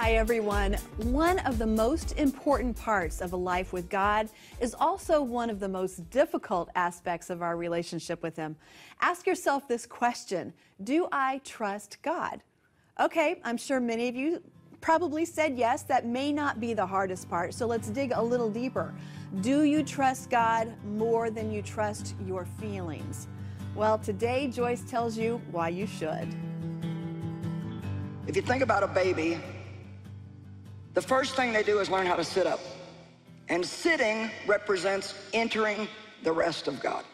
Hi, everyone. One of the most important parts of a life with God is also one of the most difficult aspects of our relationship with Him. Ask yourself this question: do I trust God? Okay, I'm sure many of you probably said yes. That may not be the hardest part, so let's dig a little deeper. Do you trust God more than you trust your feelings? Well, today Joyce tells you why you should. If you think about a baby, the first thing they do is learn how to sit up. And sitting represents entering the rest of God.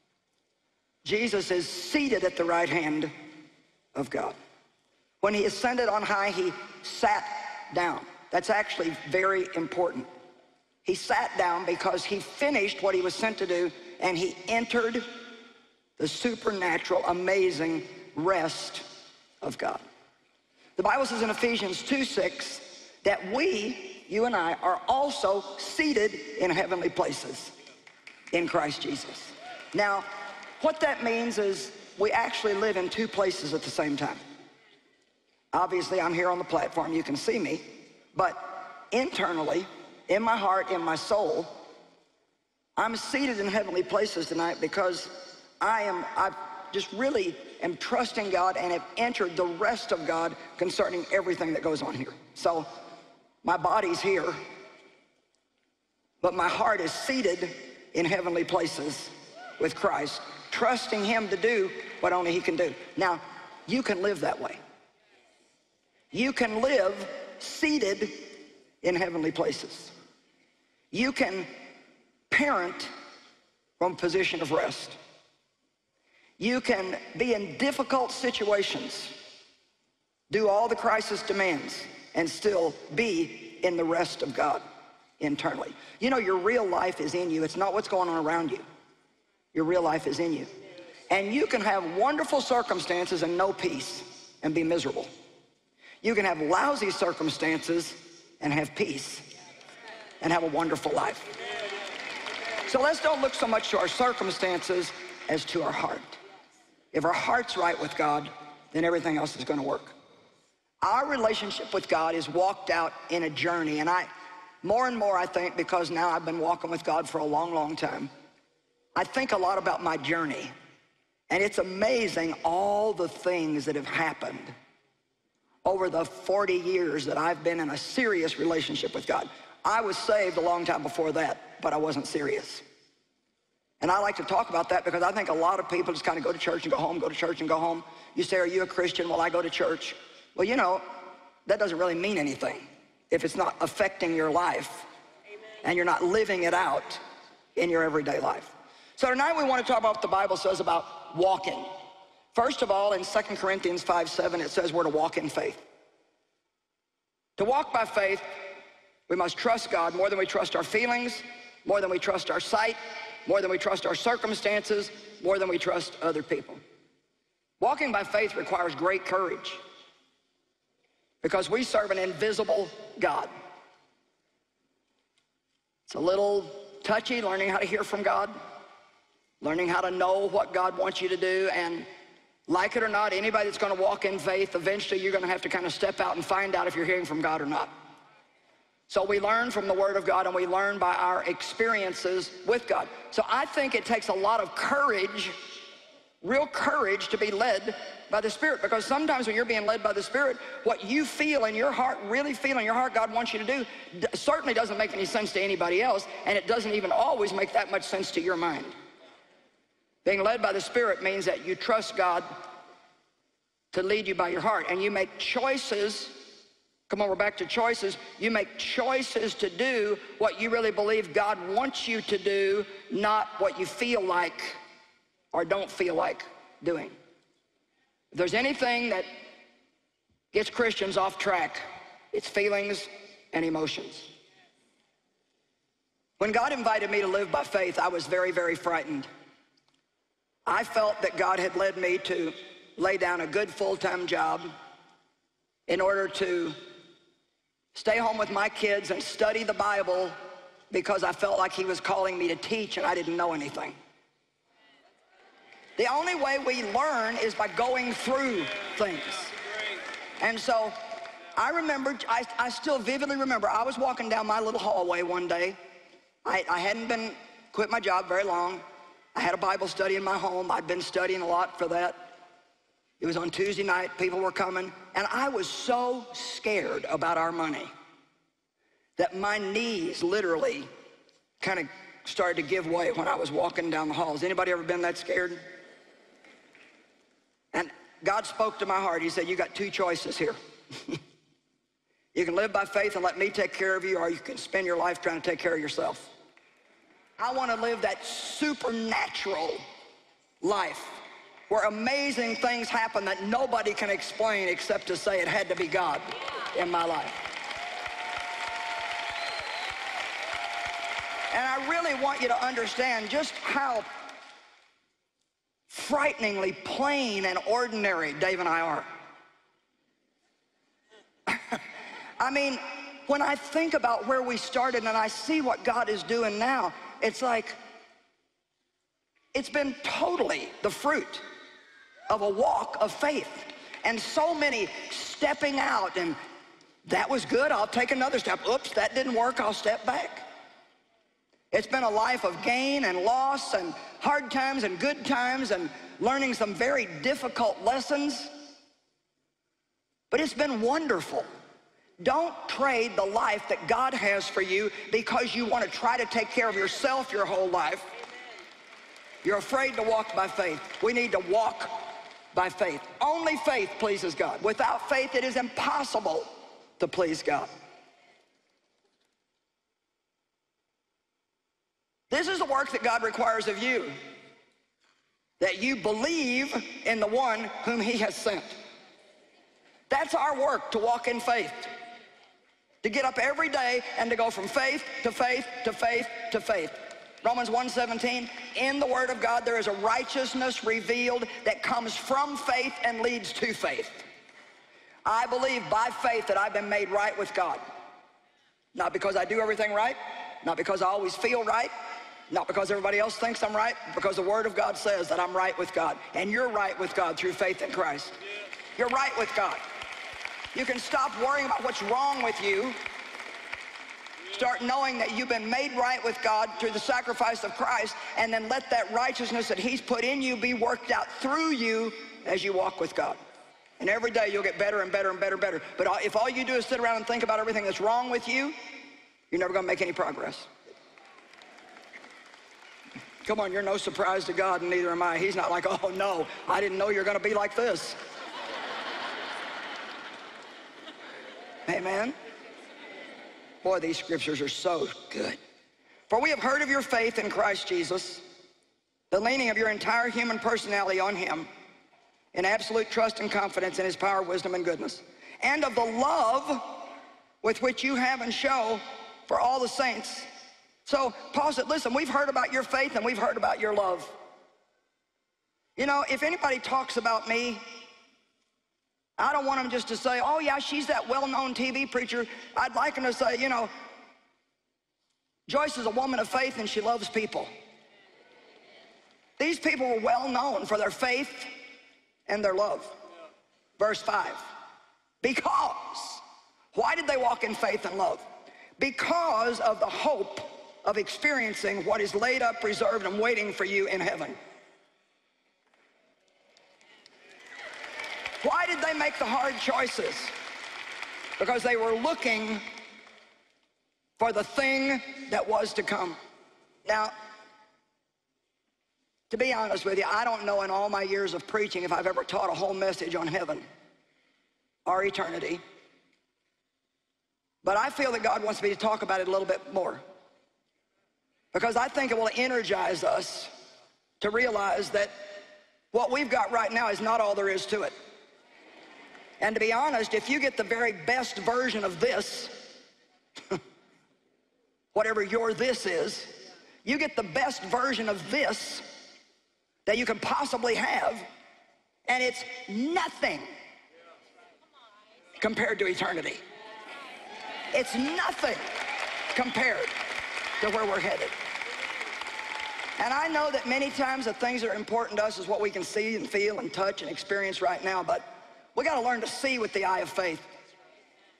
Jesus is seated at the right hand of God. When He ascended on high, He sat down. That's actually very important. He sat down because He finished what He was sent to do, and He entered the supernatural, amazing rest of God. The Bible says in Ephesians 2:6 that we, you and I, are also seated in heavenly places in Christ Jesus. Now, what that means is we actually live in two places at the same time. Obviously, I'm here on the platform, you can see me, but internally, in my heart, in my soul, I'm seated in heavenly places tonight because I've just really am trusting God and have entered the rest of God concerning everything that goes on here. So my body's here, but my heart is seated in heavenly places with Christ, trusting Him to do what only He can do. Now, you can live that way. You can live seated in heavenly places. You can parent from a position of rest. You can be in difficult situations, do all the crisis demands, and still be in the rest of God internally. You know, your real life is in you. It's not what's going on around you. Your real life is in you. And you can have wonderful circumstances and no peace and be miserable. You can have lousy circumstances and have peace and have a wonderful life. So let's don't look so much to our circumstances as to our heart. If our heart's right with God, then everything else is going to work. Our relationship with God is walked out in a journey, and more and more I think, because now I've been walking with God for a long, long time, I think a lot about my journey, and it's amazing all the things that have happened over the 40 years that I've been in a serious relationship with God. I was saved a long time before that, but I wasn't serious. And I like to talk about that because I think a lot of people just kind of go to church and go home, go to church and go home. You say, are you a Christian? Well, I go to church. Well, you know, that doesn't really mean anything if it's not affecting your life. Amen. And you're not living it out in your everyday life. So tonight we want to talk about what the Bible says about walking. First of all, in 2 Corinthians 5:7, it says we're to walk in faith. To walk by faith, we must trust God more than we trust our feelings, more than we trust our sight, more than we trust our circumstances, more than we trust other people. Walking by faith requires great courage because we serve an invisible God. It's a little touchy learning how to hear from God, learning how to know what God wants you to do, and like it or not, anybody that's going to walk in faith, eventually you're going to have to kind of step out and find out if you're hearing from God or not. So we learn from the Word of God, and we learn by our experiences with God. So I think it takes a lot of courage, real courage, to be led by the Spirit, because sometimes when you're being led by the Spirit, what you feel in your heart, really feel in your heart God wants you to do, certainly doesn't make any sense to anybody else, and it doesn't even always make that much sense to your mind. Being led by the Spirit means that you trust God to lead you by your heart, and you make choices. Come on, we're back to choices. You make choices to do what you really believe God wants you to do, not what you feel like or don't feel like doing. If there's anything that gets Christians off track, it's feelings and emotions. When God invited me to live by faith, I was very, very frightened. I felt that God had led me to lay down a good full-time job in order to stay home with my kids and study the Bible because I felt like He was calling me to teach and I didn't know anything. The only way we learn is by going through things. And so I still vividly remember, I was walking down my little hallway one day. I hadn't quit my job very long. I had a Bible study in my home. I'd been studying a lot for that. It was on Tuesday night, people were coming, and I was so scared about our money that my knees literally kind of started to give way when I was walking down the halls. Anybody ever been that scared? And God spoke to my heart. He said, you got two choices here. You can live by faith and let me take care of you, or you can spend your life trying to take care of yourself. I want to live that supernatural life where amazing things happen that nobody can explain except to say it had to be God in my life. And I really want you to understand just how frighteningly plain and ordinary Dave and I are. I mean, when I think about where we started and I see what God is doing now, it's like, it's been totally the fruit of a walk of faith. And so many stepping out, and that was good, I'll take another step. Oops, that didn't work, I'll step back. It's been a life of gain and loss and hard times and good times and learning some very difficult lessons. But it's been wonderful. Don't trade the life that God has for you because you want to try to take care of yourself your whole life. You're afraid to walk by faith. We need to walk by faith. Only faith pleases God. Without faith, it is impossible to please God. This is the work that God requires of you, that you believe in the one whom he has sent. That's our work, to walk in faith, to get up every day and to go from faith to faith to faith to faith. Romans 1:17, in the Word of God there is a righteousness revealed that comes from faith and leads to faith. I believe by faith that I've been made right with God. Not because I do everything right, not because I always feel right, not because everybody else thinks I'm right, because the Word of God says that I'm right with God. And you're right with God through faith in Christ. You're right with God. You can stop worrying about what's wrong with you. Start knowing that you've been made right with God through the sacrifice of Christ, and then let that righteousness that he's put in you be worked out through you as you walk with God. And every day you'll get better and better and better and better. But if all you do is sit around and think about everything that's wrong with you, you're never going to make any progress. Come on, you're no surprise to God, and neither am I. He's not like, oh no, I didn't know you're going to be like this. Amen. Boy, these scriptures are so good. For we have heard of your faith in Christ Jesus, the leaning of your entire human personality on him, in absolute trust and confidence in his power, wisdom, and goodness, and of the love with which you have and show for all the saints. So Paul said, listen, we've heard about your faith and we've heard about your love. You know, if anybody talks about me, I don't want them just to say, oh yeah, she's that well-known TV preacher. I'd like them to say, you know, Joyce is a woman of faith and she loves people. These people were well known for their faith and their love. Verse 5, because, why did they walk in faith and love? Because of the hope of experiencing what is laid up, reserved, and waiting for you in heaven. Why did they make the hard choices? Because they were looking for the thing that was to come. Now, to be honest with you, I don't know in all my years of preaching if I've ever taught a whole message on heaven or eternity. But I feel that God wants me to talk about it a little bit more, because I think it will energize us to realize that what we've got right now is not all there is to it. And to be honest, if you get the very best version of this, whatever your this is, you get the best version of this that you can possibly have, and it's nothing compared to eternity. It's nothing compared to where we're headed. And I know that many times the things that are important to us is what we can see and feel and touch and experience right now, but we got to learn to see with the eye of faith.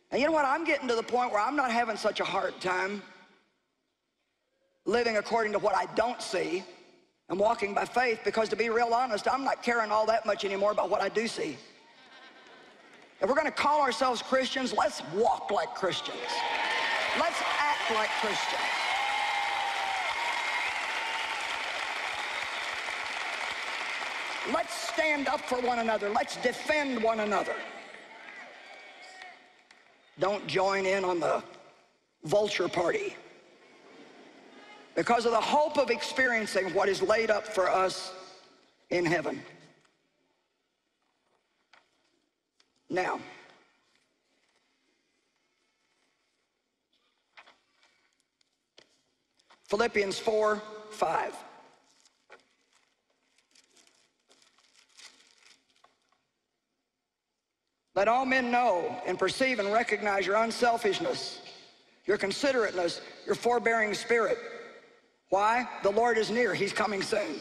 And you know what? I'm getting to the point where I'm not having such a hard time living according to what I don't see and walking by faith, because to be real honest, I'm not caring all that much anymore about what I do see. If we're going to call ourselves Christians, let's walk like Christians. Let's act like Christians. Let's stand up for one another. Let's defend one another. Don't join in on the vulture party. Because of the hope of experiencing what is laid up for us in heaven. Now, Philippians 4:5. Let all men know and perceive and recognize your unselfishness, your considerateness, your forbearing spirit. Why? The Lord is near. He's coming soon.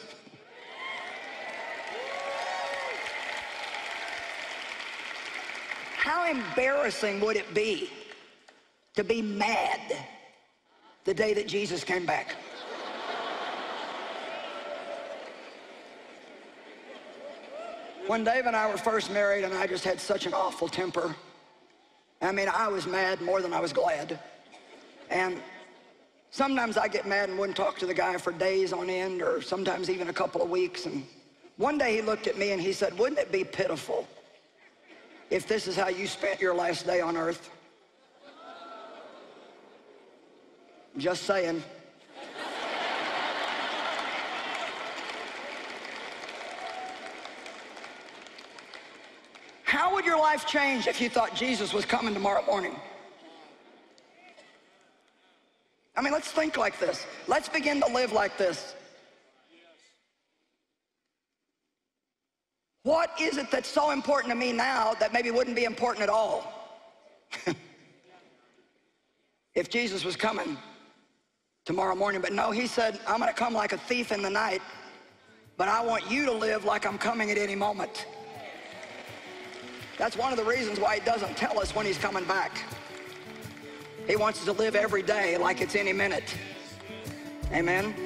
How embarrassing would it be to be mad the day that Jesus came back? When Dave and I were first married, and I just had such an awful temper. I mean, I was mad more than I was glad. And sometimes I get mad and wouldn't talk to the guy for days on end, or sometimes even a couple of weeks. And one day he looked at me and he said, wouldn't it be pitiful if this is how you spent your last day on earth? Just saying. How would your life change if you thought Jesus was coming tomorrow morning? I mean, let's think like this. Let's begin to live like this. What is it that's so important to me now that maybe wouldn't be important at all if Jesus was coming tomorrow morning? But no, he said, I'm going to come like a thief in the night, but I want you to live like I'm coming at any moment. That's one of the reasons why he doesn't tell us when he's coming back. He wants us to live every day like it's any minute. Amen.